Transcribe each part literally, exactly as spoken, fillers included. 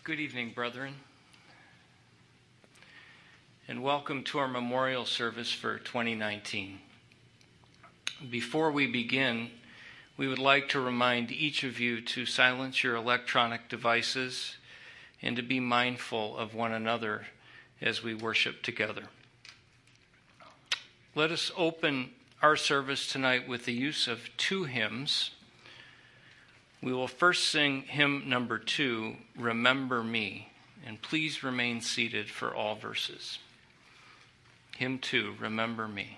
Good evening, brethren, and welcome to our memorial service for twenty nineteen. Before we begin, we would like to remind each of you to silence your electronic devices and to be mindful of one another as we worship together. Let us open our service tonight with the use of two hymns. We will first sing hymn number two, Remember Me, and please remain seated for all verses. Hymn two, Remember Me.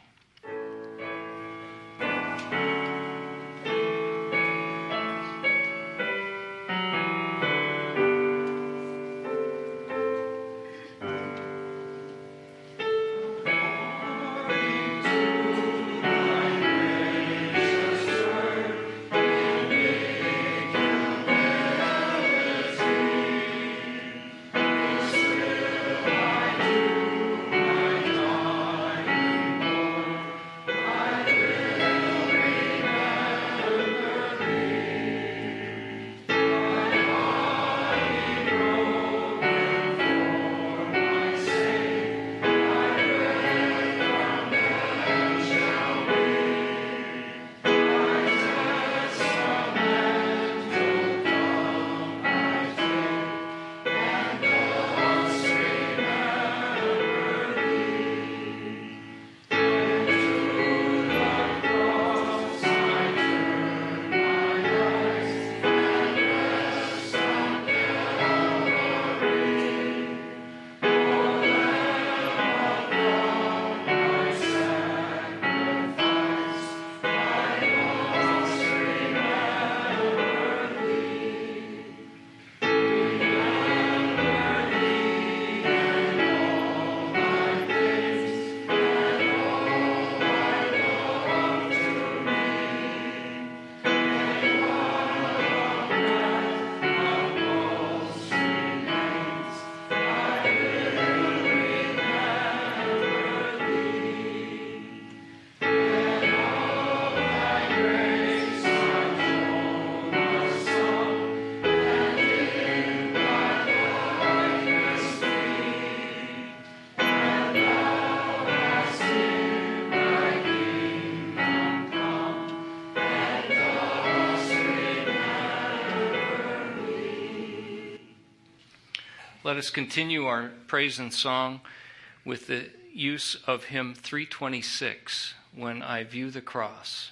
Let us continue our praise and song with the use of hymn three twenty-six, When I View the Cross.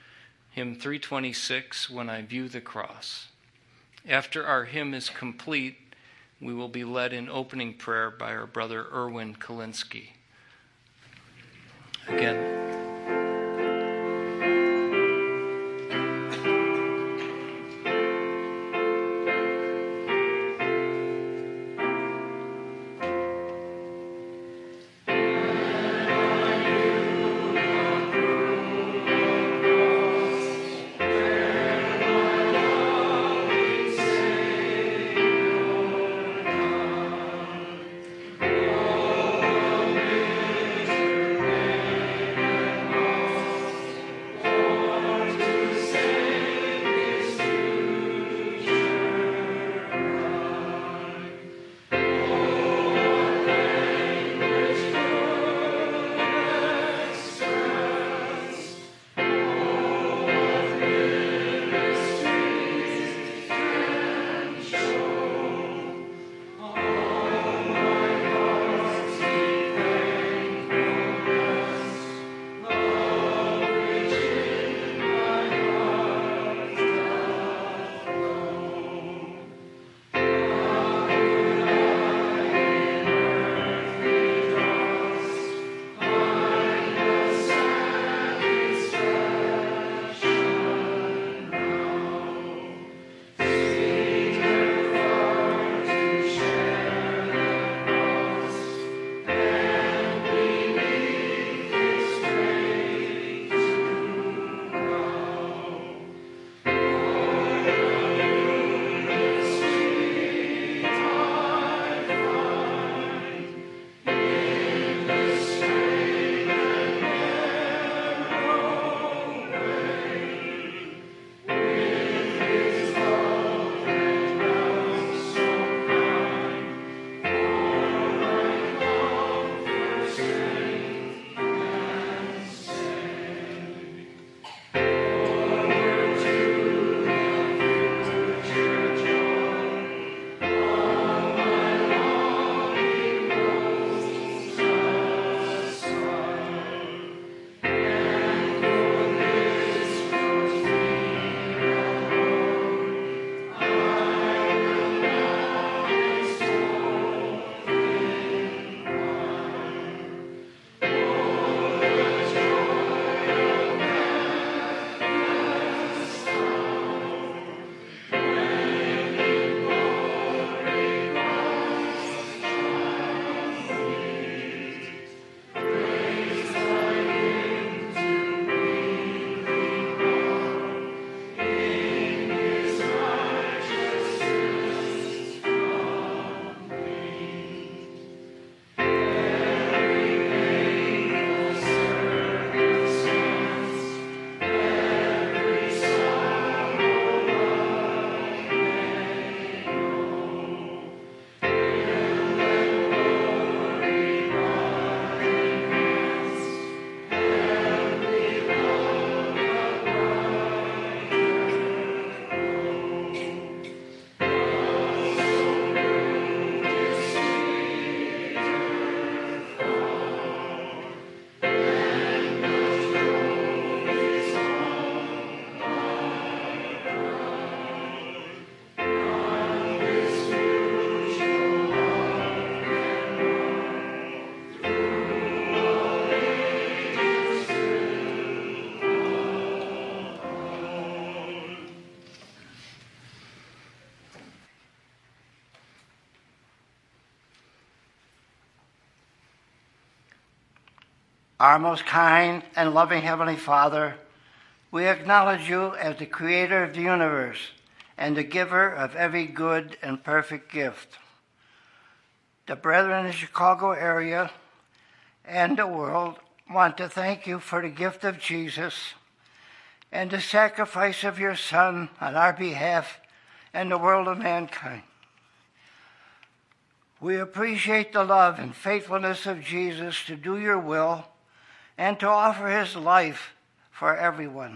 Hymn three twenty-six, When I View the Cross. After our hymn is complete, we will be led in opening prayer by our brother Erwin Kalinsky. Again. Oh Our most kind and loving Heavenly Father, we acknowledge you as the creator of the universe and the giver of every good and perfect gift. The brethren in the Chicago area and the world want to thank you for the gift of Jesus and the sacrifice of your Son on our behalf and the world of mankind. We appreciate the love and faithfulness of Jesus to do your will and to offer his life for everyone.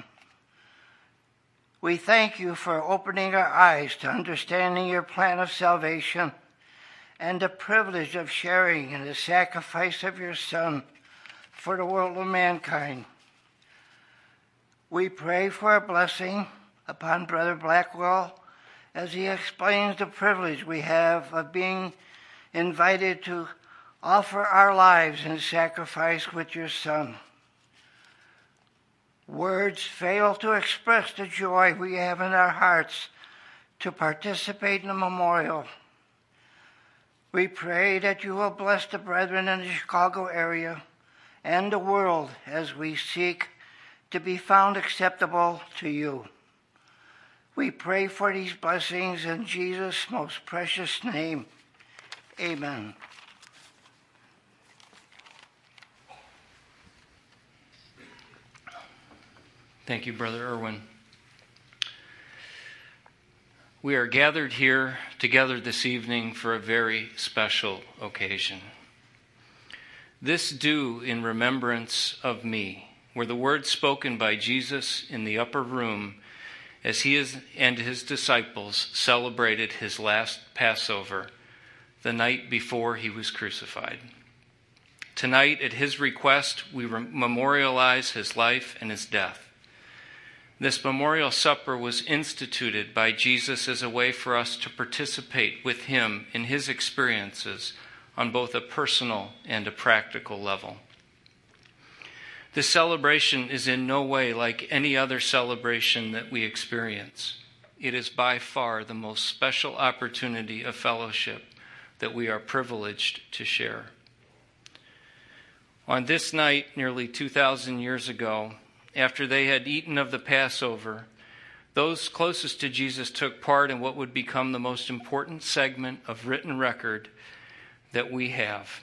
We thank you for opening our eyes to understanding your plan of salvation and the privilege of sharing in the sacrifice of your Son for the world of mankind. We pray for a blessing upon Brother Blackwell as he explains the privilege we have of being invited to offer our lives in sacrifice with your Son. Words fail to express the joy we have in our hearts to participate in the memorial. We pray that you will bless the brethren in the Chicago area and the world as we seek to be found acceptable to you. We pray for these blessings in Jesus' most precious name. Amen. Thank you, Brother Irwin. We are gathered here together this evening for a very special occasion. This do in remembrance of me, were the words spoken by Jesus in the upper room as he is, and his disciples celebrated his last Passover, the night before he was crucified. Tonight, at his request, we memorialize his life and his death. This memorial supper was instituted by Jesus as a way for us to participate with him in his experiences on both a personal and a practical level. This celebration is in no way like any other celebration that we experience. It is by far the most special opportunity of fellowship that we are privileged to share. On this night, nearly two thousand years ago, after they had eaten of the Passover, those closest to Jesus took part in what would become the most important segment of written record that we have.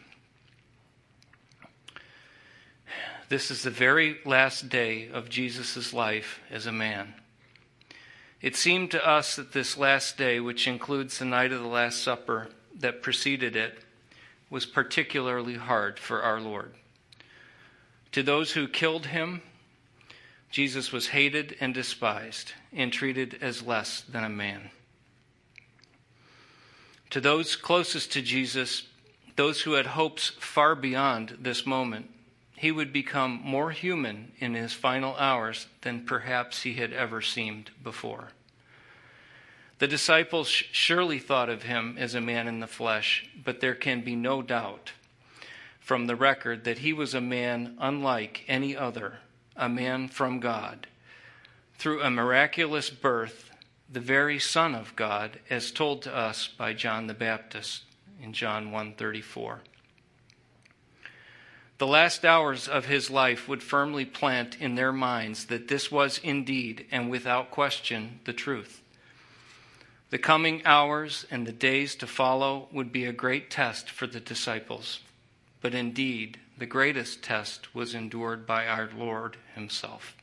This is the very last day of Jesus' life as a man. It seemed to us that this last day, which includes the night of the Last Supper that preceded it, was particularly hard for our Lord. To those who killed him, Jesus was hated and despised and treated as less than a man. To those closest to Jesus, those who had hopes far beyond this moment, he would become more human in his final hours than perhaps he had ever seemed before. The disciples surely thought of him as a man in the flesh, but there can be no doubt from the record that he was a man unlike any other, a man from God, through a miraculous birth, the very Son of God, as told to us by John the Baptist in John one thirty-four. The last hours of his life would firmly plant in their minds that this was indeed and without question the truth. The coming hours and the days to follow would be a great test for the disciples, but indeed the greatest test was endured by our Lord himself.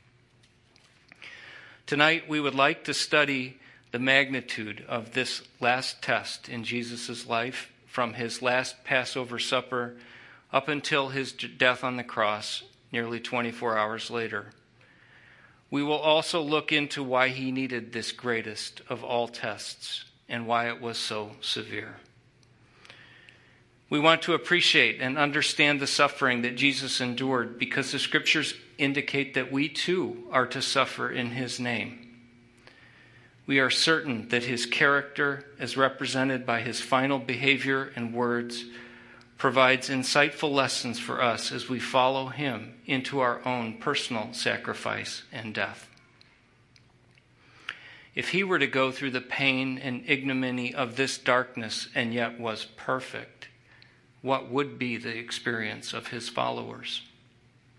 Tonight we would like to study the magnitude of this last test in Jesus' life from his last Passover supper up until his death on the cross nearly twenty-four hours later. We will also look into why he needed this greatest of all tests and why it was so severe. We want to appreciate and understand the suffering that Jesus endured because the scriptures indicate that we too are to suffer in his name. We are certain that his character, as represented by his final behavior and words, provides insightful lessons for us as we follow him into our own personal sacrifice and death. If he were to go through the pain and ignominy of this darkness and yet was perfect, what would be the experience of his followers?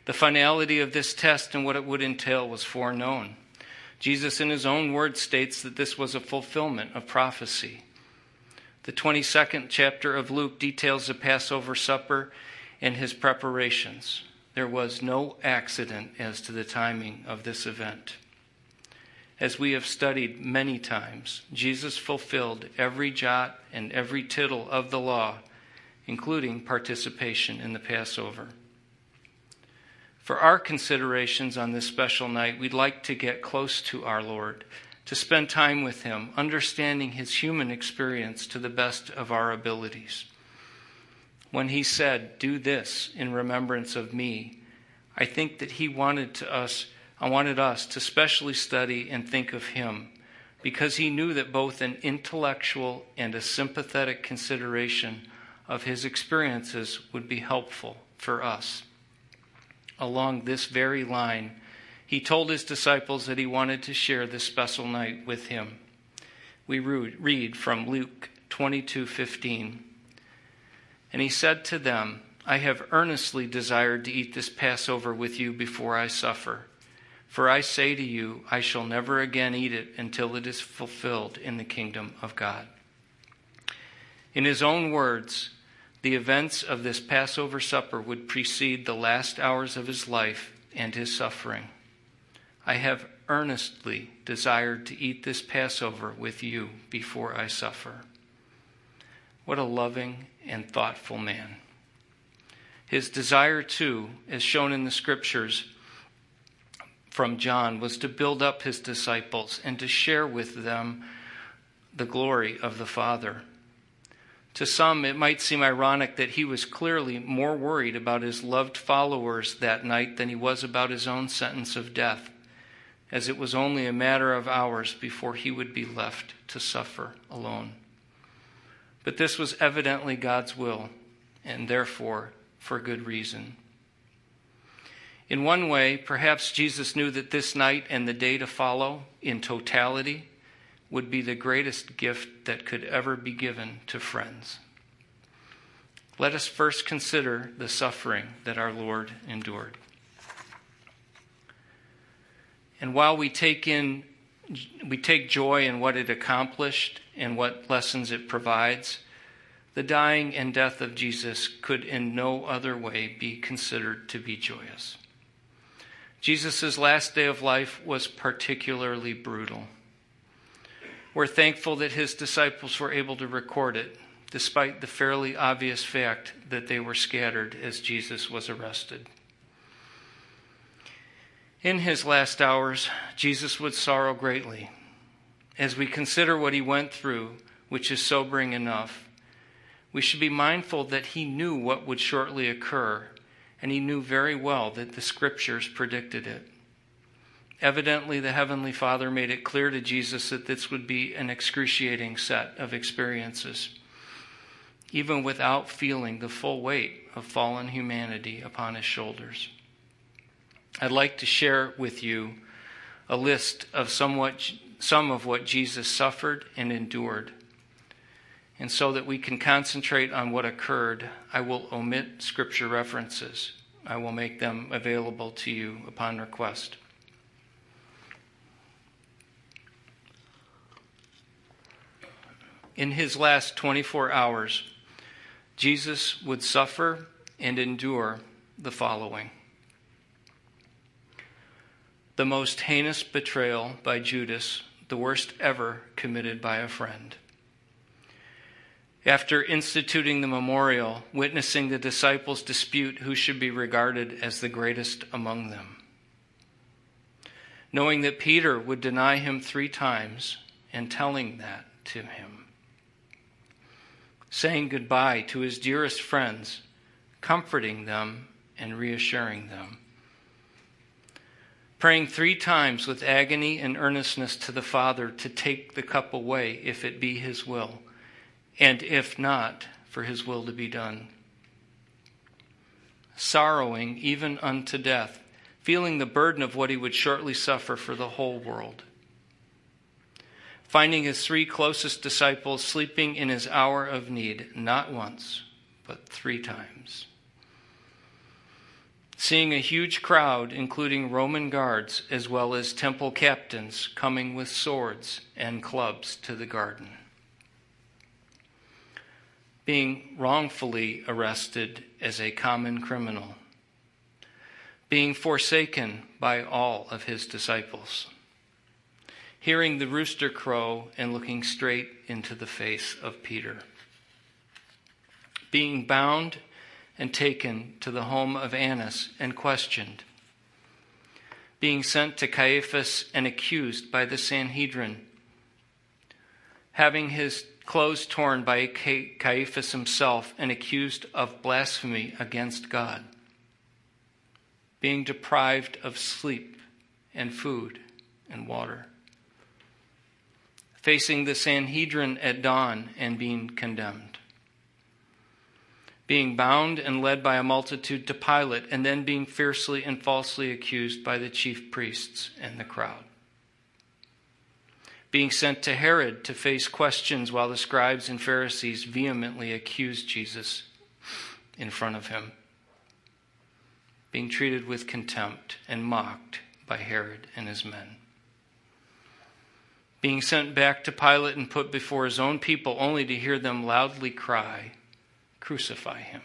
The finality of this test and what it would entail was foreknown. Jesus, in his own words, states that this was a fulfillment of prophecy. The twenty-second chapter of Luke details the Passover supper and his preparations. There was no accident as to the timing of this event. As we have studied many times, Jesus fulfilled every jot and every tittle of the law, including participation in the Passover. For our considerations on this special night, we'd like to get close to our Lord, to spend time with him, understanding his human experience to the best of our abilities. When he said, "Do this in remembrance of me," I think that he wanted to us, I wanted us to specially study and think of him, because he knew that both an intellectual and a sympathetic consideration of his experiences would be helpful for us. Along this very line, he told his disciples that he wanted to share this special night with him. We read from Luke twenty-two fifteen. And he said to them, "I have earnestly desired to eat this Passover with you before I suffer. For I say to you, I shall never again eat it until it is fulfilled in the kingdom of God." In his own words, the events of this Passover supper would precede the last hours of his life and his suffering. "I have earnestly desired to eat this Passover with you before I suffer." What a loving and thoughtful man. His desire, too, as shown in the scriptures from John, was to build up his disciples and to share with them the glory of the Father. To some, it might seem ironic that he was clearly more worried about his loved followers that night than he was about his own sentence of death, as it was only a matter of hours before he would be left to suffer alone. But this was evidently God's will, and therefore for good reason. In one way, perhaps Jesus knew that this night and the day to follow, in totality, would be the greatest gift that could ever be given to friends. Let us first consider the suffering that our Lord endured. And while we take in, we take joy in what it accomplished and what lessons it provides, the dying and death of Jesus could in no other way be considered to be joyous. Jesus' last day of life was particularly brutal. We're thankful that his disciples were able to record it, despite the fairly obvious fact that they were scattered as Jesus was arrested. In his last hours, Jesus would sorrow greatly. As we consider what he went through, which is sobering enough, we should be mindful that he knew what would shortly occur, and he knew very well that the scriptures predicted it. Evidently, the Heavenly Father made it clear to Jesus that this would be an excruciating set of experiences, even without feeling the full weight of fallen humanity upon his shoulders. I'd like to share with you a list of somewhat, some of what Jesus suffered and endured. And so that we can concentrate on what occurred, I will omit scripture references. I will make them available to you upon request. In his last twenty-four hours, Jesus would suffer and endure the following: the most heinous betrayal by Judas, the worst ever committed by a friend. After instituting the memorial, witnessing the disciples dispute who should be regarded as the greatest among them. Knowing that Peter would deny him three times and telling that to him. Saying goodbye to his dearest friends, comforting them and reassuring them. Praying three times with agony and earnestness to the Father to take the cup away if it be his will, and if not, for his will to be done. Sorrowing even unto death, feeling the burden of what he would shortly suffer for the whole world. Finding his three closest disciples sleeping in his hour of need, not once, but three times. seeing a huge crowd, including Roman guards as well as temple captains, coming with swords and clubs to the garden. Being wrongfully arrested as a common criminal. Being forsaken by all of his disciples. Hearing the rooster crow and looking straight into the face of Peter. Being bound and taken to the home of Annas and questioned. Being sent to Caiaphas and accused by the Sanhedrin. Having his clothes torn by Caiaphas himself and accused of blasphemy against God. Being deprived of sleep and food and water. Facing the Sanhedrin at dawn and being condemned. Being bound and led by a multitude to Pilate, and then being fiercely and falsely accused by the chief priests and the crowd. Being sent to Herod to face questions while the scribes and Pharisees vehemently accused Jesus in front of him. Being treated with contempt and mocked by Herod and his men. Being sent back to Pilate and put before his own people only to hear them loudly cry, "Crucify him."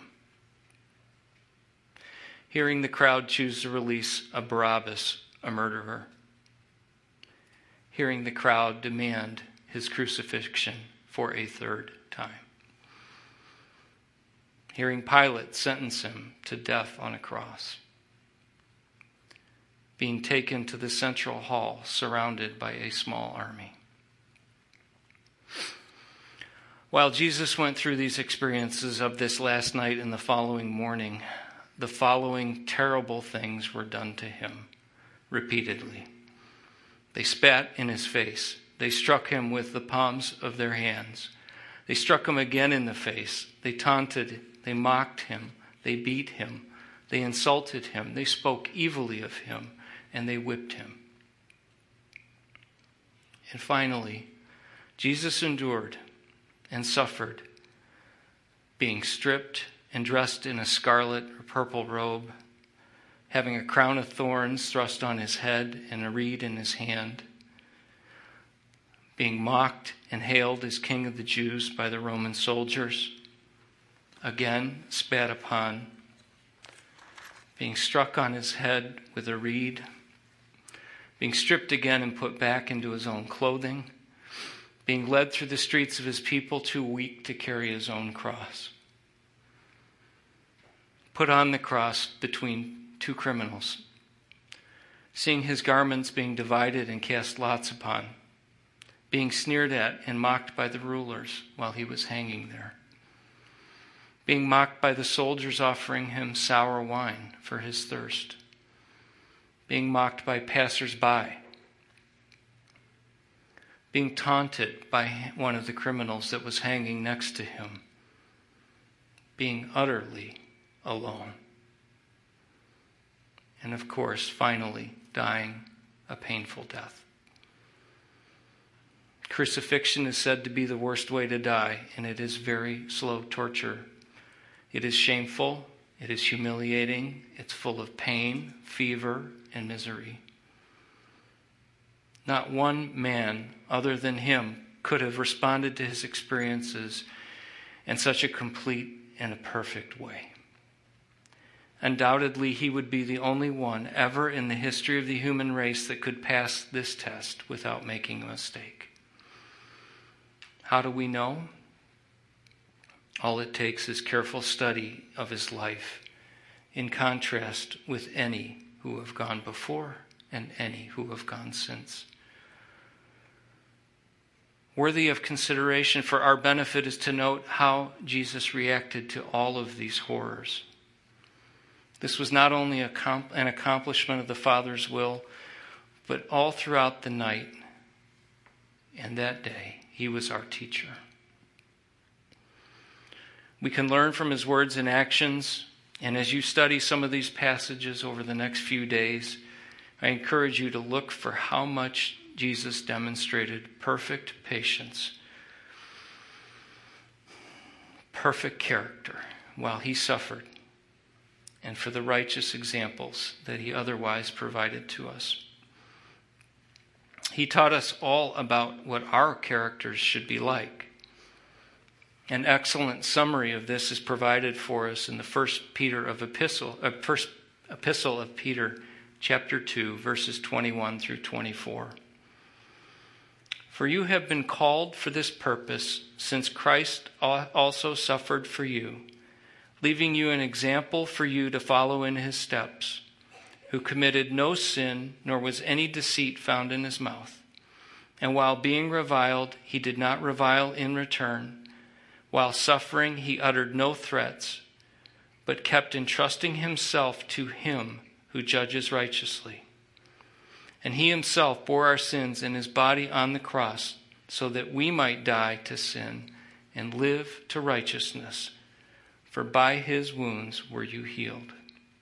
Hearing the crowd choose to release a Barabbas, a murderer. Hearing the crowd demand his crucifixion for a third time. Hearing Pilate sentence him to death on a cross. Being taken to the central hall surrounded by a small army. While Jesus went through these experiences of this last night and the following morning, the following terrible things were done to him repeatedly. They spat in his face. They struck him with the palms of their hands. They struck him again in the face. They taunted, they mocked him. They beat him. They insulted him. They spoke evilly of him, and they whipped him. And finally, Jesus endured and suffered, being stripped and dressed in a scarlet or purple robe, having a crown of thorns thrust on his head and a reed in his hand, being mocked and hailed as King of the Jews by the Roman soldiers, again spat upon, being struck on his head with a reed, being stripped again and put back into his own clothing, being led through the streets of his people too weak to carry his own cross, put on the cross between two criminals, seeing his garments being divided and cast lots upon, being sneered at and mocked by the rulers while he was hanging there, being mocked by the soldiers offering him sour wine for his thirst, being mocked by passers-by, being taunted by one of the criminals that was hanging next to him, being utterly alone. And of course, finally, dying a painful death. Crucifixion is said to be the worst way to die, and it is very slow torture. It is shameful, it is humiliating, it's full of pain, fever, and misery. Not one man other than him could have responded to his experiences in such a complete and a perfect way. Undoubtedly, he would be the only one ever in the history of the human race that could pass this test without making a mistake. How do we know? All it takes is careful study of his life, in contrast with any who have gone before and any who have gone since. Worthy of consideration for our benefit is to note how Jesus reacted to all of these horrors. This was not only a comp- an accomplishment of the Father's will, but all throughout the night and that day, he was our teacher. We can learn from his words and actions, and as you study some of these passages over the next few days, I encourage you to look for how much Jesus demonstrated perfect patience, perfect character while he suffered, and for the righteous examples that he otherwise provided to us. He taught us all about what our characters should be like. An excellent summary of this is provided for us in the first Peter of epistle, uh, first epistle of Peter, chapter two, verses twenty-one through twenty-four. For you have been called for this purpose, since Christ also suffered for you, leaving you an example for you to follow in his steps, who committed no sin, nor was any deceit found in his mouth. And while being reviled, he did not revile in return. While suffering, he uttered no threats, but kept entrusting himself to him who judges righteously. And he himself bore our sins in his body on the cross, so that we might die to sin and live to righteousness. For by his wounds were you healed.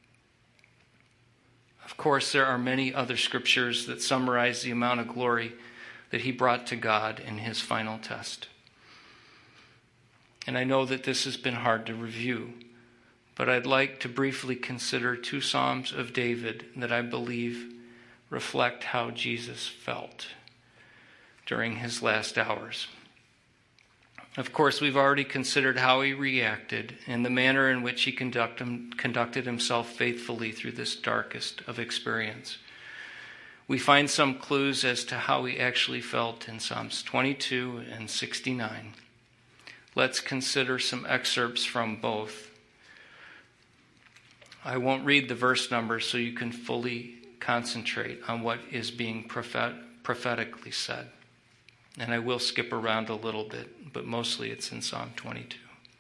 Of course, there are many other scriptures that summarize the amount of glory that he brought to God in his final test. And I know that this has been hard to review, but I'd like to briefly consider two Psalms of David that I believe reflect how Jesus felt during his last hours. Of course, we've already considered how he reacted and the manner in which he conduct, conducted himself faithfully through this darkest of experience. We find some clues as to how he actually felt in Psalms twenty-two and sixty-nine. Let's consider some excerpts from both. I won't read the verse numbers so you can fully concentrate on what is being prophet- prophetically said. And I will skip around a little bit, but mostly it's in Psalm twenty-two.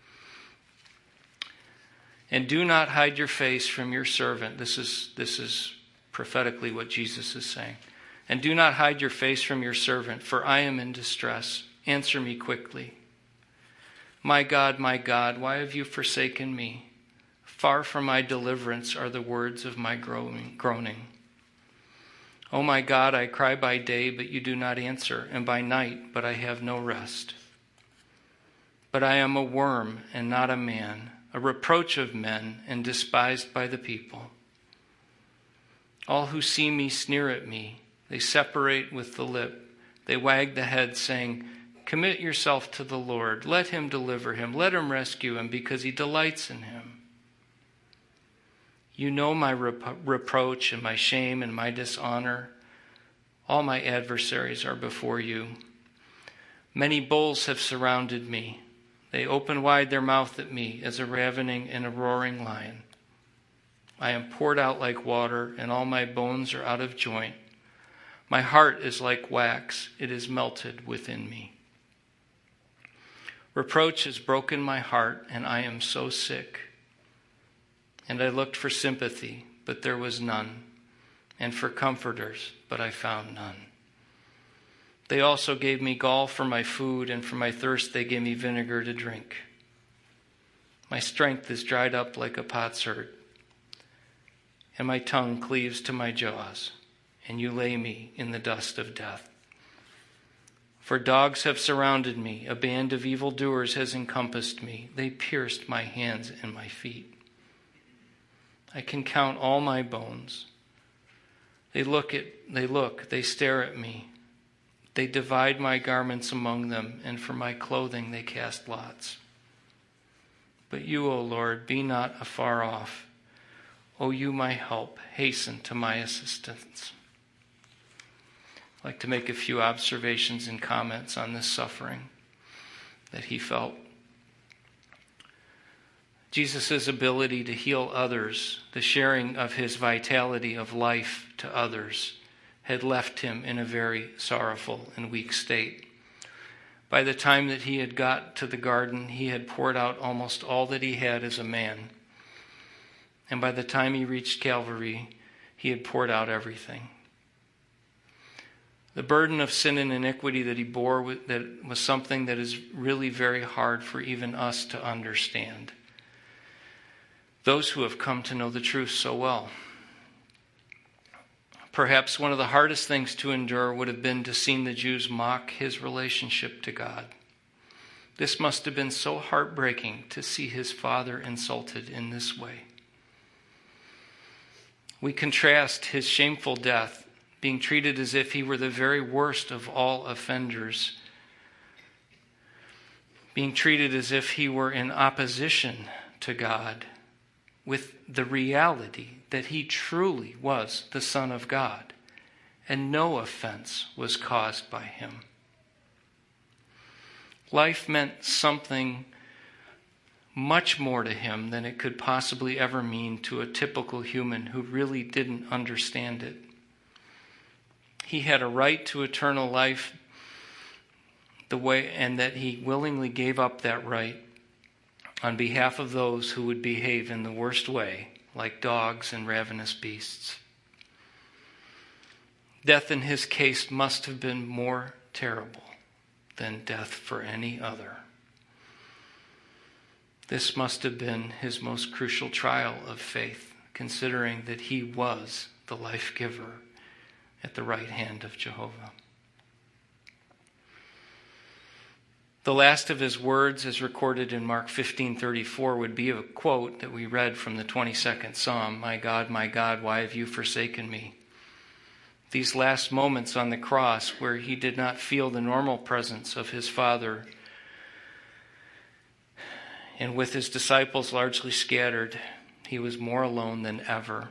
And do not hide your face from your servant. This is, this is prophetically what Jesus is saying. And do not hide your face from your servant, for I am in distress. Answer me quickly. My God, my God, why have you forsaken me? Far from my deliverance are the words of my groaning. O my God, I cry by day, but you do not answer, and by night, but I have no rest. But I am a worm and not a man, a reproach of men and despised by the people. All who see me sneer at me. They separate with the lip. They wag the head, saying, commit yourself to the Lord. Let him deliver him. Let him rescue him, because he delights in him. You know my rep- reproach and my shame and my dishonor. All my adversaries are before you. Many bulls have surrounded me. They open wide their mouth at me as a ravening and a roaring lion. I am poured out like water, and all my bones are out of joint. My heart is like wax. It is melted within me. Reproach has broken my heart, and I am so sick. And I looked for sympathy, but there was none, and for comforters, but I found none. They also gave me gall for my food, and for my thirst they gave me vinegar to drink. My strength is dried up like a potsherd, and my tongue cleaves to my jaws, and you lay me in the dust of death. For dogs have surrounded me, a band of evildoers has encompassed me. They pierced my hands and my feet. I can count all my bones. They look at, they look, they stare at me. They divide my garments among them, and for my clothing they cast lots. But you, O Lord, be not afar off. O you, my help, hasten to my assistance. I'd like to make a few observations and comments on this suffering that he felt. Jesus' ability to heal others, the sharing of his vitality of life to others, had left him in a very sorrowful and weak state. By the time that he had got to the garden, he had poured out almost all that he had as a man. And by the time he reached Calvary, he had poured out everything. The burden of sin and iniquity that he bore that was something that is really very hard for even us to understand. Those who have come to know the truth so well. Perhaps one of the hardest things to endure would have been to see the Jews mock his relationship to God. This must have been so heartbreaking to see his Father insulted in this way. We contrast his shameful death, being treated as if he were the very worst of all offenders, being treated as if he were in opposition to God, with the reality that he truly was the Son of God, and no offense was caused by him. Life meant something much more to him than it could possibly ever mean to a typical human who really didn't understand it. He had a right to eternal life, the way, and that he willingly gave up that right on behalf of those who would behave in the worst way, like dogs and ravenous beasts. Death in his case must have been more terrible than death for any other. This must have been his most crucial trial of faith, considering that he was the life giver at the right hand of Jehovah. The last of his words, as recorded in Mark fifteen thirty-four, would be a quote that we read from the twenty-second Psalm, "My God, my God, why have you forsaken me?" These last moments on the cross, where he did not feel the normal presence of his Father, and with his disciples largely scattered, he was more alone than ever.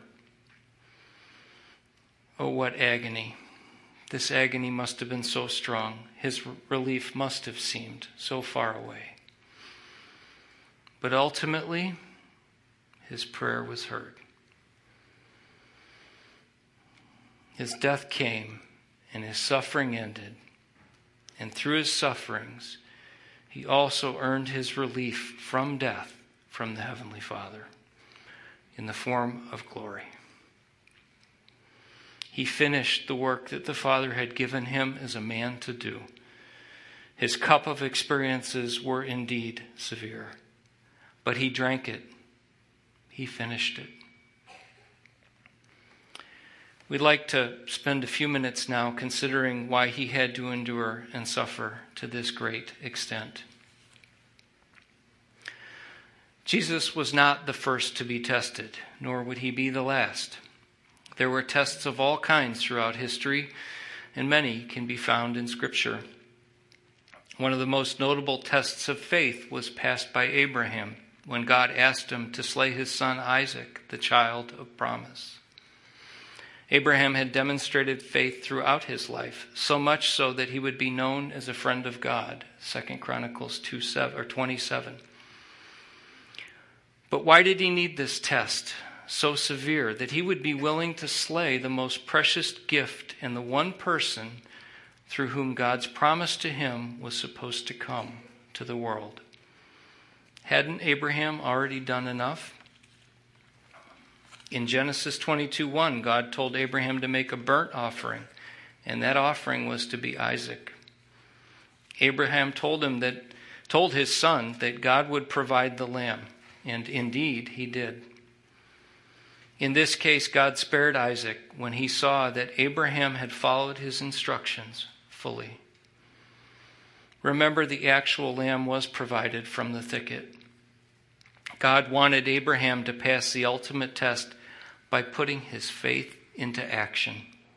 Oh, what agony. This agony must have been so strong. His relief must have seemed so far away. But ultimately, his prayer was heard. His death came, and his suffering ended. And through his sufferings, he also earned his relief from death from the Heavenly Father in the form of glory. He finished the work that the Father had given him as a man to do. His cup of experiences were indeed severe, but he drank it. He finished it. We'd like to spend a few minutes now considering why he had to endure and suffer to this great extent. Jesus was not the first to be tested, nor would he be the last. There were tests of all kinds throughout history, and many can be found in Scripture. One of the most notable tests of faith was passed by Abraham when God asked him to slay his son Isaac, the child of promise. Abraham had demonstrated faith throughout his life, so much so that he would be known as a friend of God, Second Chronicles two seven or twenty-seven. But why did he need this test so severe that he would be willing to slay the most precious gift and the one person through whom God's promise to him was supposed to come to the world? Hadn't Abraham already done enough? In Genesis twenty-two one, God told Abraham to make a burnt offering, and that offering was to be Isaac. Abraham told him that told his son that God would provide the lamb, and indeed he did. In this case, God spared Isaac when he saw that Abraham had followed his instructions fully. Remember, the actual lamb was provided from the thicket. God wanted Abraham to pass the ultimate test by putting his faith into action.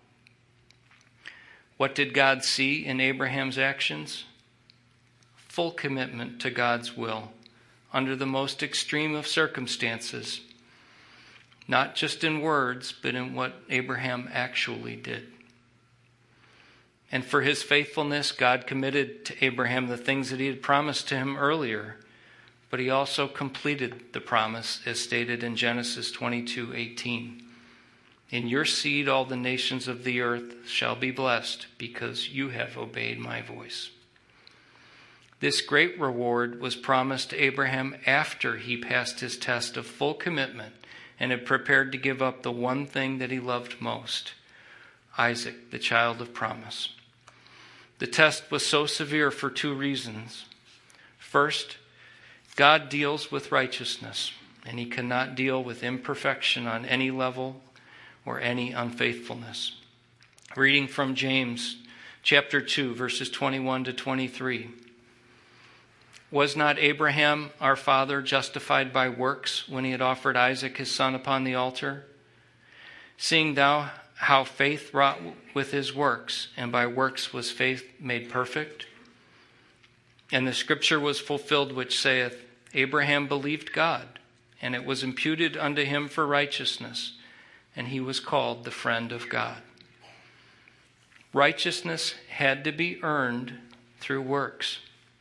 What did God see in Abraham's actions? Full commitment to God's will under the most extreme of circumstances. Not just in words, but in what Abraham actually did. And for his faithfulness, God committed to Abraham the things that he had promised to him earlier, but he also completed the promise as stated in Genesis twenty-two eighteen. In your seed all the nations of the earth shall be blessed, because you have obeyed my voice. This great reward was promised to Abraham after he passed his test of full commitment and had prepared to give up the one thing that he loved most, Isaac, the child of promise. The test was so severe for two reasons. First, God deals with righteousness, and he cannot deal with imperfection on any level or any unfaithfulness. Reading from James chapter two, verses twenty-one to twenty-three. Was not Abraham, our father, justified by works when he had offered Isaac his son upon the altar? seeing thou how faith wrought with his works, and by works was faith made perfect? And the scripture was fulfilled which saith, Abraham believed God, and it was imputed unto him for righteousness, and he was called the friend of God. Righteousness had to be earned through works.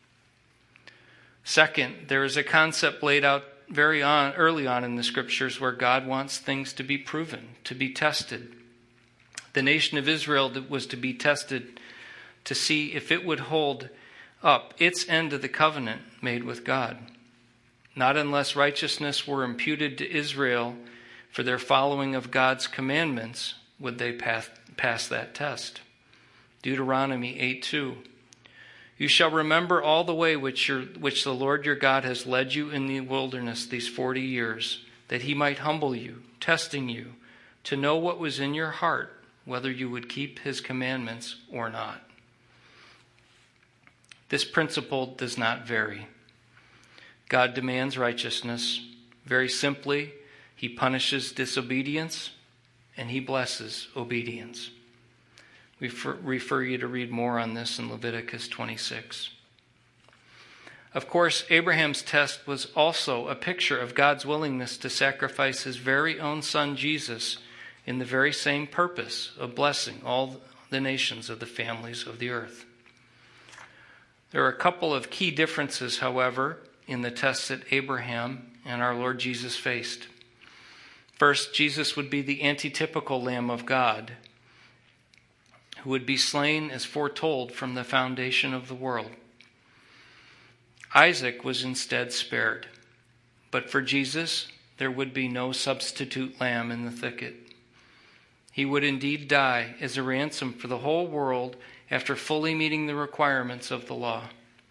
Second, there is a concept laid out very on, early on in the scriptures where God wants things to be proven, to be tested. The nation of Israel was to be tested to see if it would hold up its end of the covenant made with God. Not unless righteousness were imputed to Israel for their following of God's commandments would they pass, pass that test. Deuteronomy eight two. You shall remember all the way which, your, which the Lord your God has led you in the wilderness these forty years, that he might humble you, testing you, to know what was in your heart, whether you would keep his commandments or not. This principle does not vary. God demands righteousness. Very simply, he punishes disobedience and he blesses obedience. We refer you to read more on this in Leviticus twenty-six. Of course, Abraham's test was also a picture of God's willingness to sacrifice his very own son Jesus in the very same purpose of blessing all the nations of the families of the earth. There are a couple of key differences, however, in the tests that Abraham and our Lord Jesus faced. First, Jesus would be the antitypical Lamb of God, who would be slain as foretold from the foundation of the world. Isaac was instead spared, but for Jesus, there would be no substitute lamb in the thicket. He would indeed die as a ransom for the whole world after fully meeting the requirements of the law.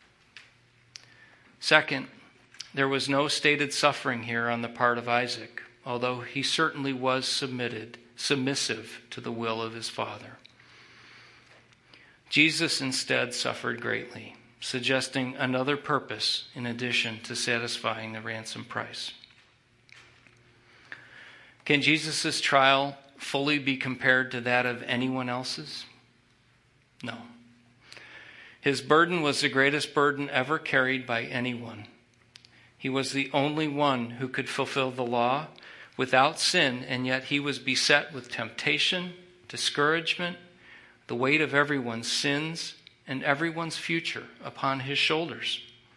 Second, there was no stated suffering here on the part of Isaac, although he certainly was submitted, submissive to the will of his father. Jesus instead suffered greatly, suggesting another purpose in addition to satisfying the ransom price. Can Jesus' trial fully be compared to that of anyone else's? No. His burden was the greatest burden ever carried by anyone. He was the only one who could fulfill the law without sin, and yet he was beset with temptation, discouragement, the weight of everyone's sins, and everyone's future upon his shoulders.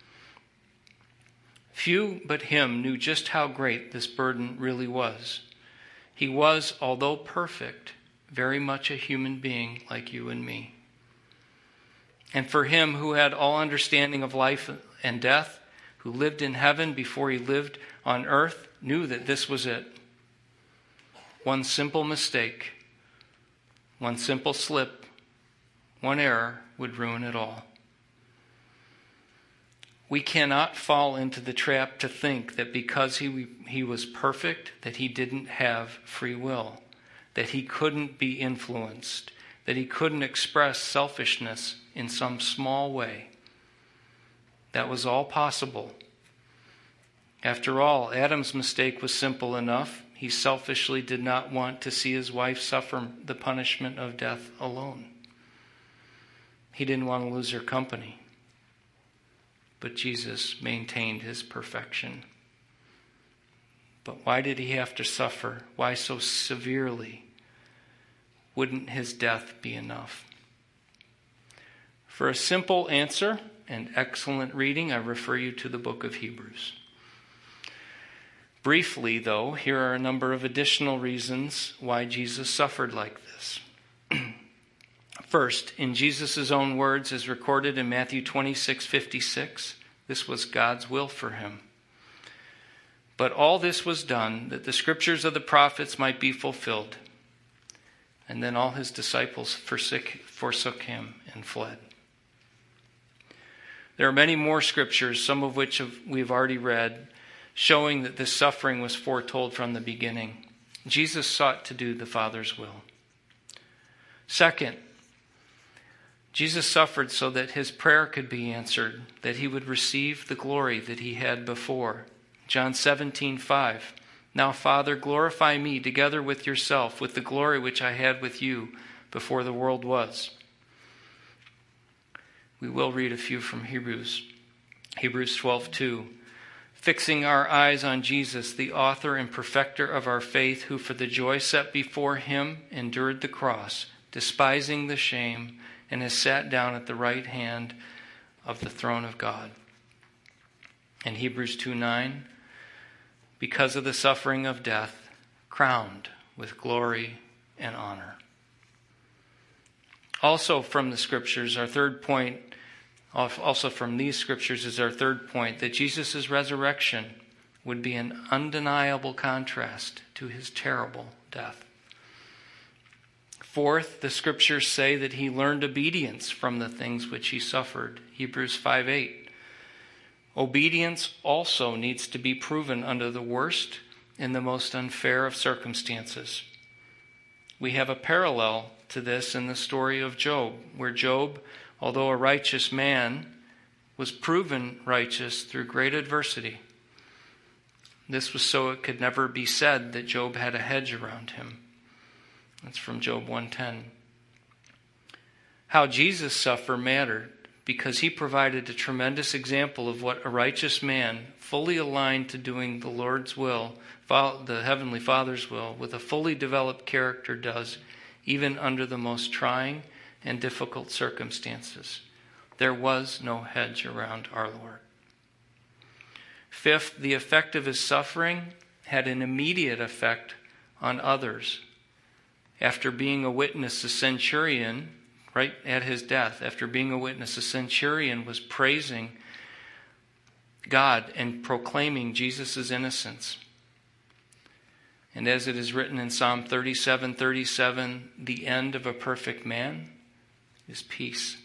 Few but him knew just how great this burden really was. He was, although perfect, very much a human being like you and me. And for him who had all understanding of life and death, who lived in heaven before he lived on earth, knew that this was it. One simple mistake, one simple slip, one error would ruin it all. We cannot fall into the trap to think that because he, he was perfect, that he didn't have free will, that he couldn't be influenced, that he couldn't express selfishness in some small way. That was all possible. After all, Adam's mistake was simple enough. He selfishly did not want to see his wife suffer the punishment of death alone. He didn't want to lose her company. But Jesus maintained his perfection. But why did he have to suffer? Why so severely? Wouldn't his death be enough? For a simple answer and excellent reading, I refer you to the book of Hebrews. Briefly, though, here are a number of additional reasons why Jesus suffered like this. First, in Jesus' own words, as recorded in Matthew twenty-six fifty-six, this was God's will for him. But all this was done that the scriptures of the prophets might be fulfilled. And then all his disciples forsook, forsook him and fled. There are many more scriptures, some of which we've already read, showing that this suffering was foretold from the beginning. Jesus sought to do the Father's will. Second, Jesus suffered so that his prayer could be answered, that he would receive the glory that he had before. John seventeen five, Now, Father, glorify me together with yourself, with the glory which I had with you before the world was. We will read a few from Hebrews. Hebrews twelve two. Fixing our eyes on Jesus, the author and perfecter of our faith, who for the joy set before him endured the cross, despising the shame, and has sat down at the right hand of the throne of God. And Hebrews two nine, because of the suffering of death, crowned with glory and honor. Also from the scriptures, our third point, also from these scriptures is our third point, that Jesus' resurrection would be an undeniable contrast to his terrible death. Fourth, the scriptures say that he learned obedience from the things which he suffered. Hebrews five eight. Obedience also needs to be proven under the worst and the most unfair of circumstances. We have a parallel to this in the story of Job, where Job, although a righteous man, was proven righteous through great adversity. This was so it could never be said that Job had a hedge around him. That's from Job one ten. How Jesus suffered mattered because he provided a tremendous example of what a righteous man, fully aligned to doing the Lord's will, the Heavenly Father's will, with a fully developed character does, even under the most trying and difficult circumstances. There was no hedge around our Lord. Fifth, the effect of his suffering had an immediate effect on others. After being a witness, the centurion, right at his death, after being a witness, the centurion was praising God and proclaiming Jesus' innocence. And as it is written in Psalm thirty-seven thirty-seven, the end of a perfect man is peace.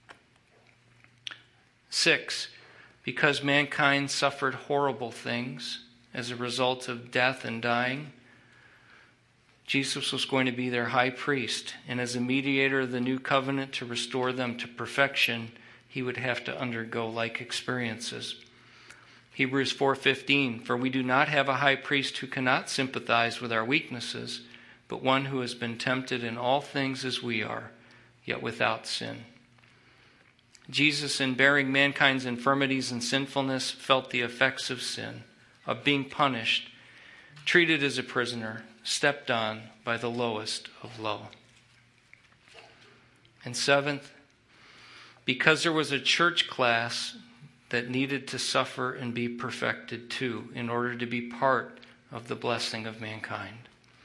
Six, because mankind suffered horrible things as a result of death and dying, Jesus was going to be their high priest, and as a mediator of the new covenant to restore them to perfection, he would have to undergo like experiences. Hebrews four fifteen, for we do not have a high priest who cannot sympathize with our weaknesses, but one who has been tempted in all things as we are, yet without sin. Jesus, in bearing mankind's infirmities and sinfulness, felt the effects of sin, of being punished, treated as a prisoner, stepped on by the lowest of low. And seventh, because there was a church class that needed to suffer and be perfected too, in order to be part of the blessing of mankind.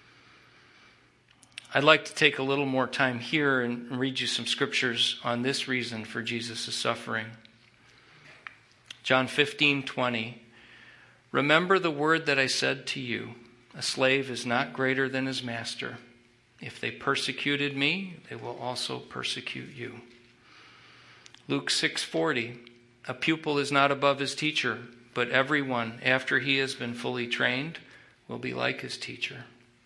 I'd like to take a little more time here and read you some scriptures on this reason for Jesus' suffering. John fifteen twenty. Remember the word that I said to you, a slave is not greater than his master. If they persecuted me, they will also persecute you. Luke six forty. A pupil is not above his teacher, but everyone, after he has been fully trained, will be like his teacher.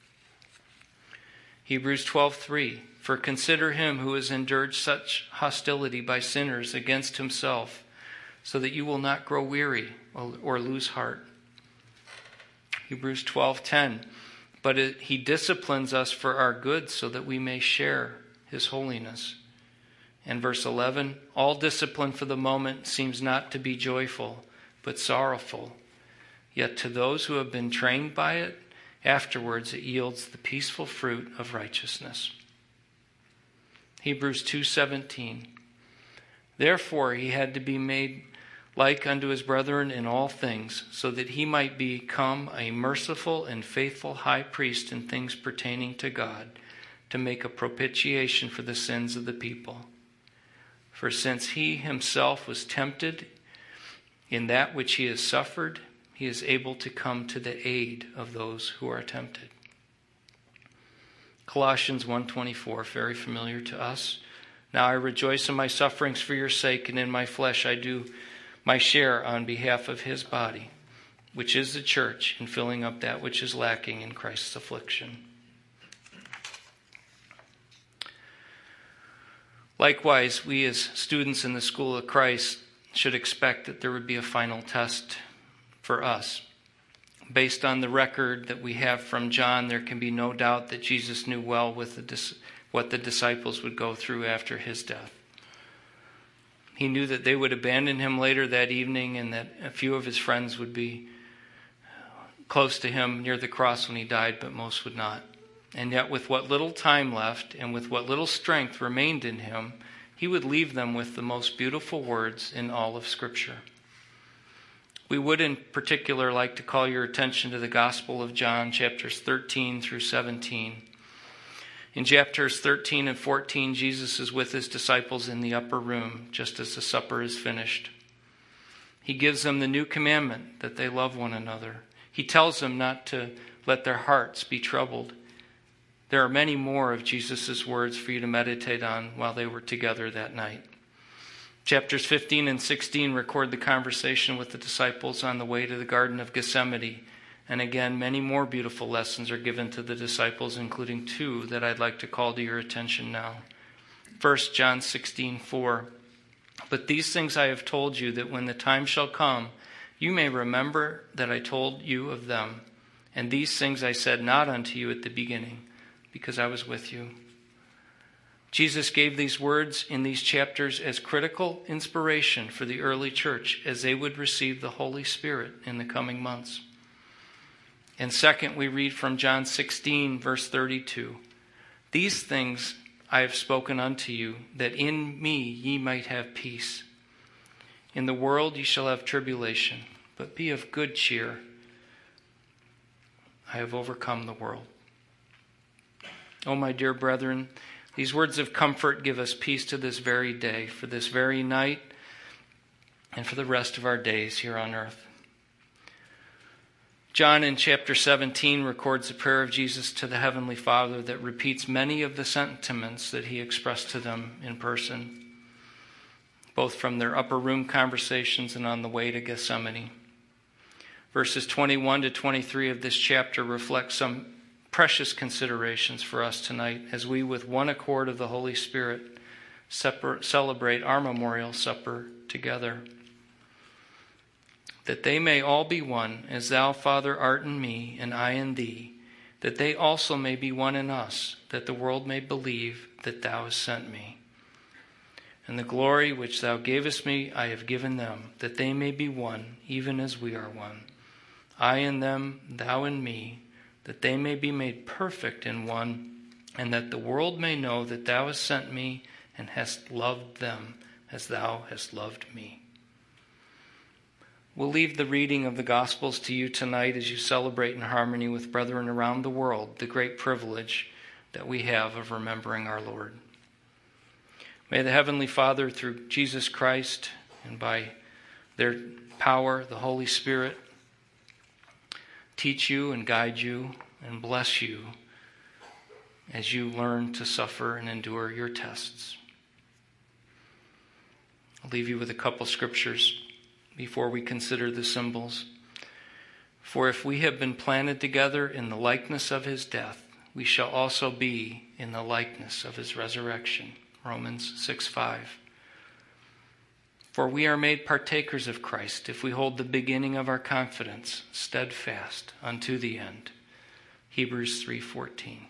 Hebrews twelve three. For consider him who has endured such hostility by sinners against himself, so that you will not grow weary or lose heart. Hebrews twelve ten. But it, he disciplines us for our good, so that we may share his holiness. And verse eleven, all discipline for the moment seems not to be joyful, but sorrowful. Yet to those who have been trained by it, afterwards it yields the peaceful fruit of righteousness. Hebrews two seventeen. Therefore he had to be made like unto his brethren in all things, so that he might become a merciful and faithful high priest in things pertaining to God, to make a propitiation for the sins of the people. For since he himself was tempted in that which he has suffered, he is able to come to the aid of those who are tempted. Colossians one twenty-four, very familiar to us. Now I rejoice in my sufferings for your sake, and in my flesh I do my share on behalf of his body, which is the church, in filling up that which is lacking in Christ's affliction. Likewise, we as students in the school of Christ should expect that there would be a final test for us. Based on the record that we have from John, there can be no doubt that Jesus knew well with the, what the disciples would go through after his death. He knew that they would abandon him later that evening and that a few of his friends would be close to him near the cross when he died, but most would not. And yet with what little time left and with what little strength remained in him, he would leave them with the most beautiful words in all of Scripture. We would in particular like to call your attention to the Gospel of John, chapters thirteen through seventeen. In chapters thirteen and fourteen, Jesus is with his disciples in the upper room, just as the supper is finished. He gives them the new commandment that they love one another. He tells them not to let their hearts be troubled. There are many more of Jesus' words for you to meditate on while they were together that night. Chapters fifteen and sixteen record the conversation with the disciples on the way to the Garden of Gethsemane. And again, many more beautiful lessons are given to the disciples, including two that I'd like to call to your attention now. First, John sixteen four. But these things I have told you, that when the time shall come, you may remember that I told you of them. And these things I said not unto you at the beginning, because I was with you. Jesus gave these words in these chapters as critical inspiration for the early church as they would receive the Holy Spirit in the coming months. And second, we read from John sixteen, verse thirty-two. These things I have spoken unto you, that in me ye might have peace. In the world ye shall have tribulation, but be of good cheer. I have overcome the world. Oh, my dear brethren, these words of comfort give us peace to this very day, for this very night, and for the rest of our days here on earth. John in chapter seventeen records a prayer of Jesus to the Heavenly Father that repeats many of the sentiments that he expressed to them in person, both from their upper room conversations and on the way to Gethsemane. Verses twenty-one to twenty-three of this chapter reflect some precious considerations for us tonight as we, with one accord of the Holy Spirit, separ- celebrate our memorial supper together. That they may all be one, as thou, Father, art in me, and I in thee, that they also may be one in us, that the world may believe that thou hast sent me. And the glory which thou gavest me I have given them, that they may be one, even as we are one. I in them, thou in me, that they may be made perfect in one, and that the world may know that thou hast sent me and hast loved them as thou hast loved me. We'll leave the reading of the Gospels to you tonight as you celebrate in harmony with brethren around the world the great privilege that we have of remembering our Lord. May the Heavenly Father, through Jesus Christ and by their power, the Holy Spirit, teach you and guide you and bless you as you learn to suffer and endure your tests. I'll leave you with a couple scriptures before we consider the symbols. For if we have been planted together in the likeness of his death, we shall also be in the likeness of his resurrection. Romans six five. For we are made partakers of Christ if we hold the beginning of our confidence steadfast unto the end. Hebrews three fourteen.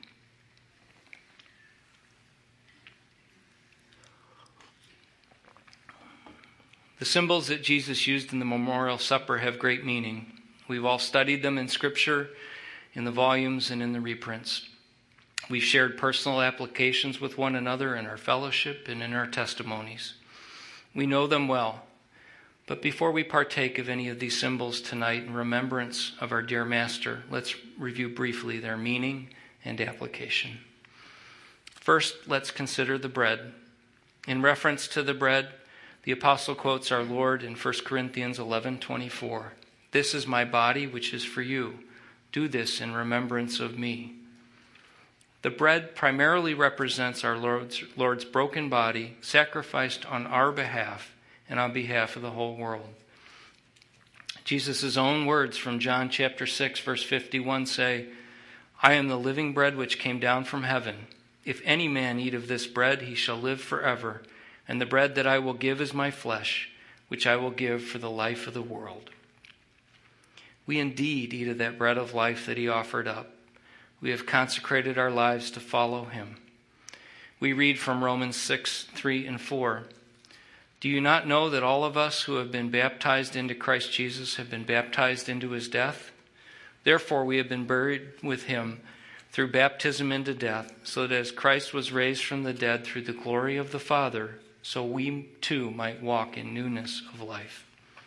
The symbols that Jesus used in the memorial supper have great meaning. We've all studied them in Scripture, in the volumes, and in the reprints. We've shared personal applications with one another in our fellowship and in our testimonies. We know them well. But before we partake of any of these symbols tonight in remembrance of our dear Master, let's review briefly their meaning and application. First, let's consider the bread. In reference to the bread, the apostle quotes our Lord in First Corinthians eleven twenty-four. This is my body, which is for you. Do this in remembrance of me. The bread primarily represents our Lord's, Lord's broken body, sacrificed on our behalf and on behalf of the whole world. Jesus' own words from John chapter six, verse fifty-one say, I am the living bread which came down from heaven. If any man eat of this bread, he shall live forever. And the bread that I will give is my flesh, which I will give for the life of the world. We indeed eat of that bread of life that he offered up. We have consecrated our lives to follow him. We read from Romans six, three and four. Do you not know that all of us who have been baptized into Christ Jesus have been baptized into his death? Therefore we have been buried with him through baptism into death, so that as Christ was raised from the dead through the glory of the Father, so we too might walk in newness of life.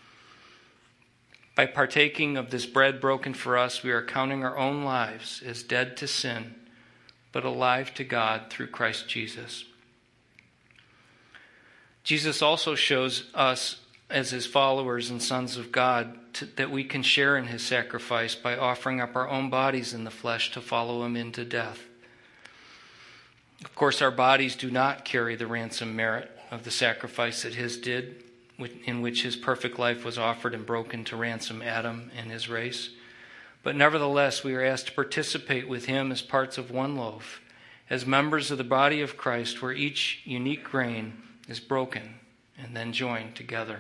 By partaking of this bread broken for us, we are counting our own lives as dead to sin, but alive to God through Christ Jesus. Jesus also shows us, as his followers and sons of God, to, that we can share in his sacrifice by offering up our own bodies in the flesh to follow him into death. Of course, our bodies do not carry the ransom merit of the sacrifice that his did, in which his perfect life was offered and broken to ransom Adam and his race. But nevertheless, we are asked to participate with him as parts of one loaf, as members of the body of Christ, where each unique grain is broken and then joined together.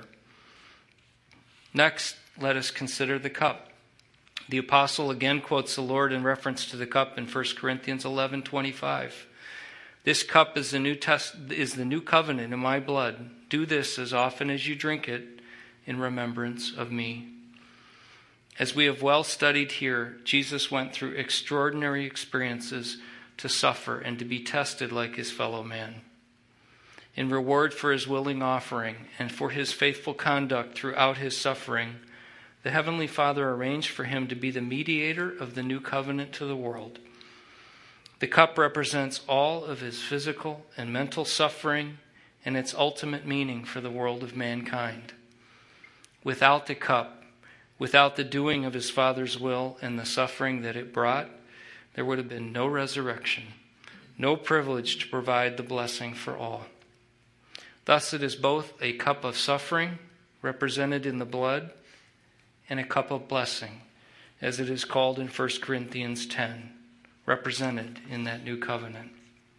Next, let us consider the cup. The apostle again quotes the Lord in reference to the cup in First Corinthians eleven twenty-five. This cup is the new test, is the new covenant in my blood. Do this as often as you drink it in remembrance of me. As we have well studied here, Jesus went through extraordinary experiences to suffer and to be tested like his fellow man. In reward for his willing offering and for his faithful conduct throughout his suffering, the Heavenly Father arranged for him to be the mediator of the new covenant to the world. The cup represents all of his physical and mental suffering and its ultimate meaning for the world of mankind. Without the cup, without the doing of his Father's will and the suffering that it brought, there would have been no resurrection, no privilege to provide the blessing for all. Thus it is both a cup of suffering, represented in the blood, and a cup of blessing, as it is called in First Corinthians ten, represented in that new covenant.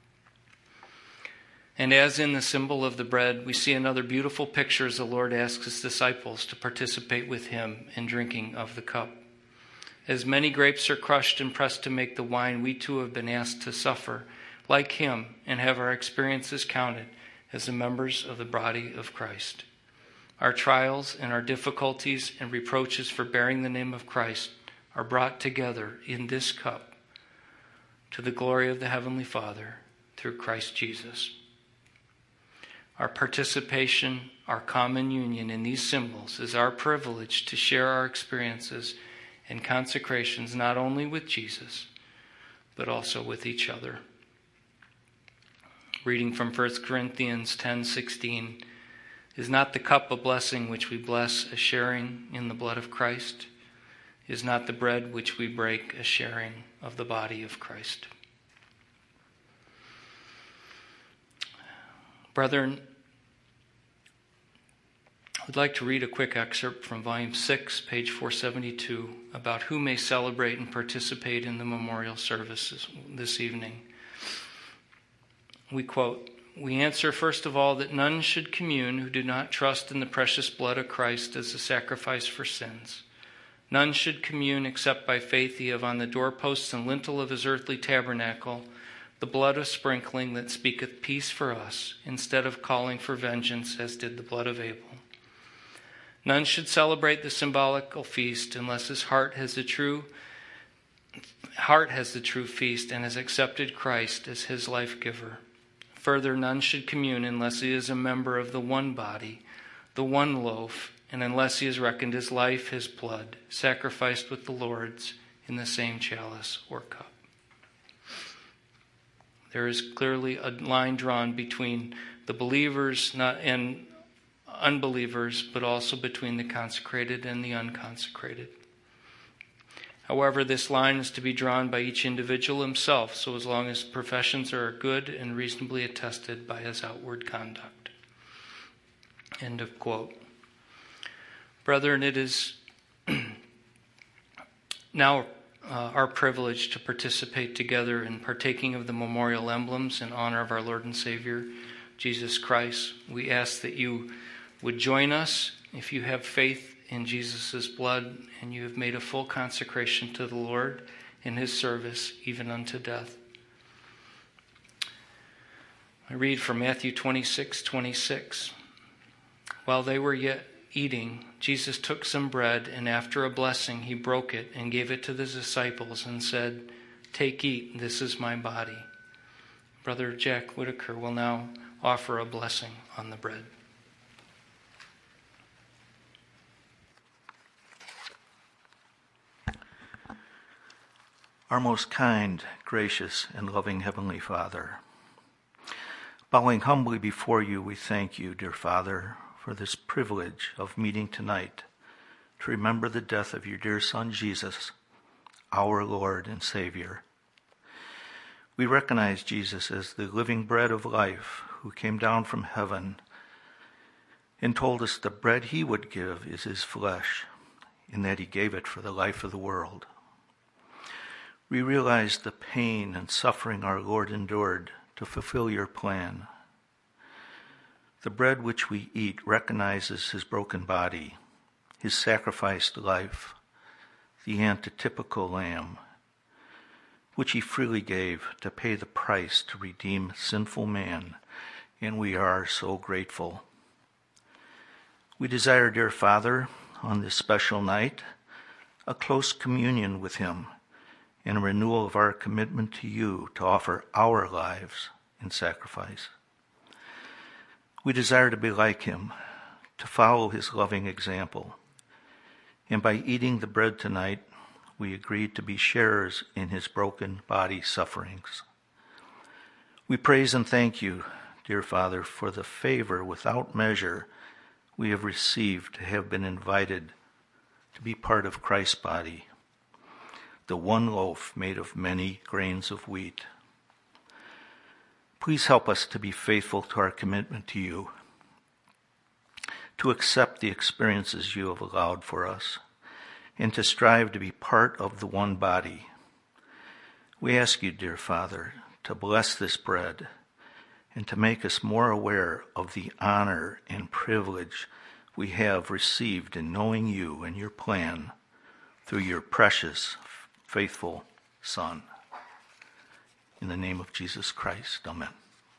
And as in the symbol of the bread, we see another beautiful picture as the Lord asks his disciples to participate with him in drinking of the cup. As many grapes are crushed and pressed to make the wine, we too have been asked to suffer like him and have our experiences counted as the members of the body of Christ. Our trials and our difficulties and reproaches for bearing the name of Christ are brought together in this cup to the glory of the Heavenly Father through Christ Jesus. Our participation, our common union in these symbols is our privilege to share our experiences and consecrations not only with Jesus, but also with each other. Reading from First Corinthians ten sixteen, is not the cup a blessing which we bless a sharing in the blood of Christ? Is not the bread which we break a sharing of the body of Christ? Brethren, I'd like to read a quick excerpt from Volume six, page four seventy-two, about who may celebrate and participate in the memorial services this evening. We quote, "We answer first of all that none should commune who do not trust in the precious blood of Christ as a sacrifice for sins. None should commune except by faith ye have on the doorposts and lintel of his earthly tabernacle the blood of sprinkling that speaketh peace for us, instead of calling for vengeance as did the blood of Abel. None should celebrate the symbolical feast unless his heart has the true heart has the true feast and has accepted Christ as his life giver. Further, none should commune unless he is a member of the one body, the one loaf, and unless he has reckoned his life, his blood, sacrificed with the Lord's in the same chalice or cup." There is clearly a line drawn between the believers not, and unbelievers, but also between the consecrated and the unconsecrated. However, this line is to be drawn by each individual himself, so as long as professions are good and reasonably attested by his outward conduct. End of quote. Brethren, it is now uh, our privilege to participate together in partaking of the memorial emblems in honor of our Lord and Savior, Jesus Christ. We ask that you would join us if you have faith in Jesus' blood, and you have made a full consecration to the Lord in his service, even unto death. I read from Matthew twenty-six twenty-six. While they were yet eating, Jesus took some bread, and after a blessing he broke it and gave it to the disciples and said, "Take, eat, this is my body." Brother Jack Whitaker will now offer a blessing on the bread. Our most kind, gracious, and loving Heavenly Father, bowing humbly before you, we thank you, dear Father, for this privilege of meeting tonight to remember the death of your dear Son, Jesus, our Lord and Savior. We recognize Jesus as the living bread of life who came down from heaven and told us the bread he would give is his flesh, and that he gave it for the life of the world. We realize the pain and suffering our Lord endured to fulfill your plan. The bread which we eat recognizes his broken body, his sacrificed life, the antitypical lamb, which he freely gave to pay the price to redeem sinful man, and we are so grateful. We desire, dear Father, on this special night, a close communion with him and a renewal of our commitment to you to offer our lives in sacrifice. We desire to be like him, to follow his loving example. And by eating the bread tonight, we agree to be sharers in his broken body sufferings. We praise and thank you, dear Father, for the favor without measure we have received to have been invited to be part of Christ's body, the one loaf made of many grains of wheat. Please help us to be faithful to our commitment to you, to accept the experiences you have allowed for us, and to strive to be part of the one body. We ask you, dear Father, to bless this bread and to make us more aware of the honor and privilege we have received in knowing you and your plan through your precious, faithful Son. In the name of Jesus Christ, amen.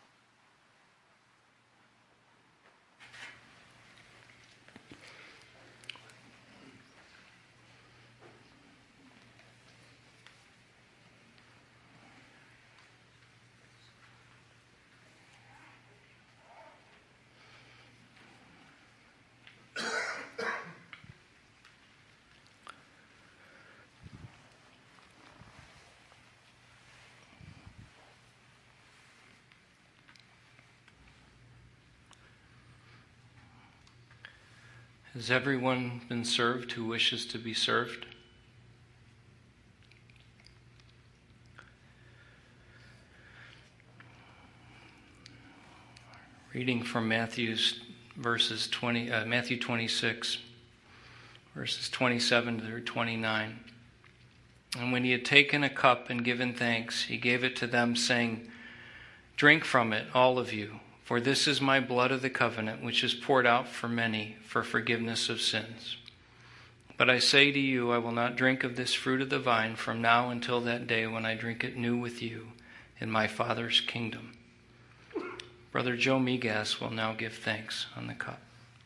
Has everyone been served who wishes to be served? Reading from Matthew's verses twenty, uh, Matthew twenty-six, verses twenty-seven through twenty-nine. And when he had taken a cup and given thanks, he gave it to them, saying, "Drink from it, all of you. For this is my blood of the covenant, which is poured out for many for forgiveness of sins. But I say to you, I will not drink of this fruit of the vine from now until that day when I drink it new with you in my Father's kingdom." Brother Joe Migas will now give thanks on the cup.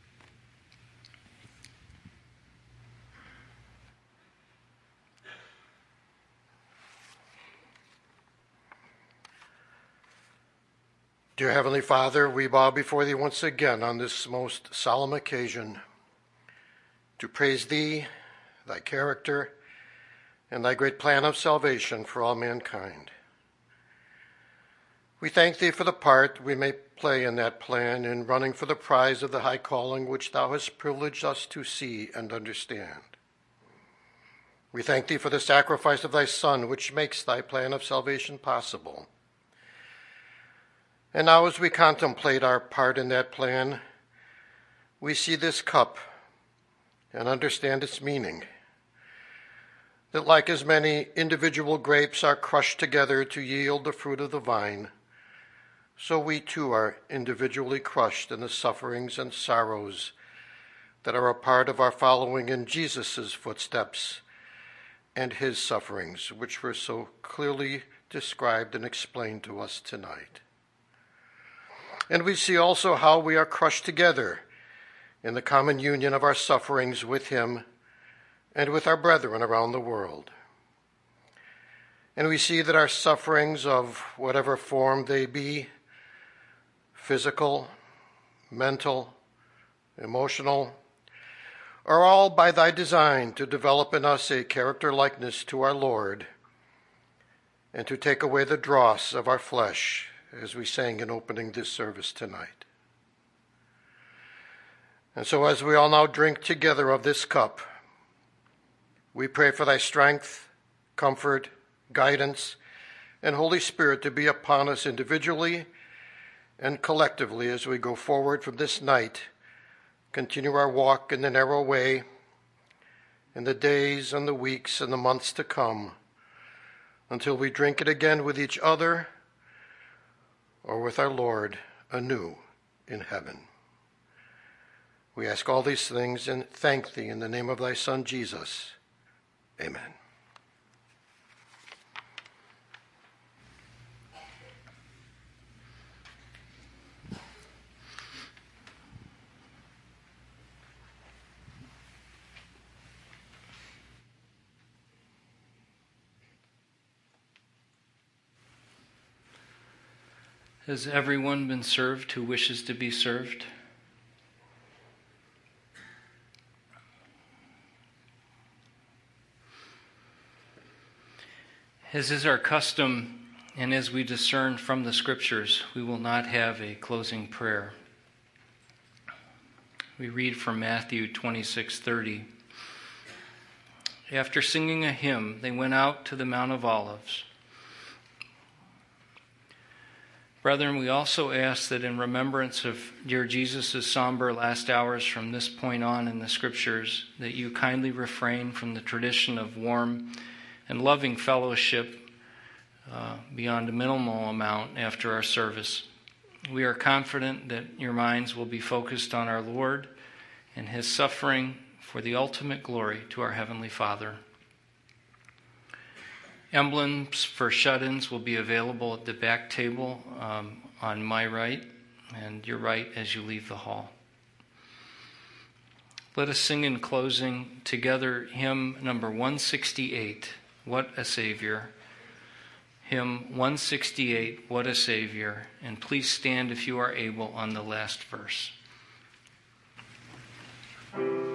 Dear Heavenly Father, we bow before Thee once again on this most solemn occasion to praise Thee, Thy character, and Thy great plan of salvation for all mankind. We thank Thee for the part we may play in that plan in running for the prize of the high calling which Thou hast privileged us to see and understand. We thank Thee for the sacrifice of Thy Son, which makes Thy plan of salvation possible. And now as we contemplate our part in that plan, we see this cup and understand its meaning. That like as many individual grapes are crushed together to yield the fruit of the vine, so we too are individually crushed in the sufferings and sorrows that are a part of our following in Jesus' footsteps and his sufferings, which were so clearly described and explained to us tonight. And we see also how we are crushed together in the common union of our sufferings with him and with our brethren around the world. And we see that our sufferings, of whatever form they be, physical, mental, emotional, are all by thy design to develop in us a character likeness to our Lord and to take away the dross of our flesh, as we sang in opening this service tonight. And so as we all now drink together of this cup, we pray for thy strength, comfort, guidance, and Holy Spirit to be upon us individually and collectively as we go forward from this night, continue our walk in the narrow way in the days and the weeks and the months to come, until we drink it again with each other or with our Lord anew in heaven. We ask all these things and thank thee in the name of thy Son, Jesus. Amen. Has everyone been served who wishes to be served? As is our custom, and as we discern from the Scriptures, we will not have a closing prayer. We read from Matthew twenty-six thirty. After singing a hymn, they went out to the Mount of Olives. Brethren, we also ask that in remembrance of dear Jesus' somber last hours from this point on in the Scriptures, that you kindly refrain from the tradition of warm and loving fellowship uh, beyond a minimal amount after our service. We are confident that your minds will be focused on our Lord and his suffering for the ultimate glory to our Heavenly Father. Emblems for shut-ins will be available at the back table um, on my right and your right as you leave the hall. Let us sing in closing together hymn number one sixty-eight, What a Savior. Hymn one sixty-eight, What a Savior. And please stand if you are able on the last verse.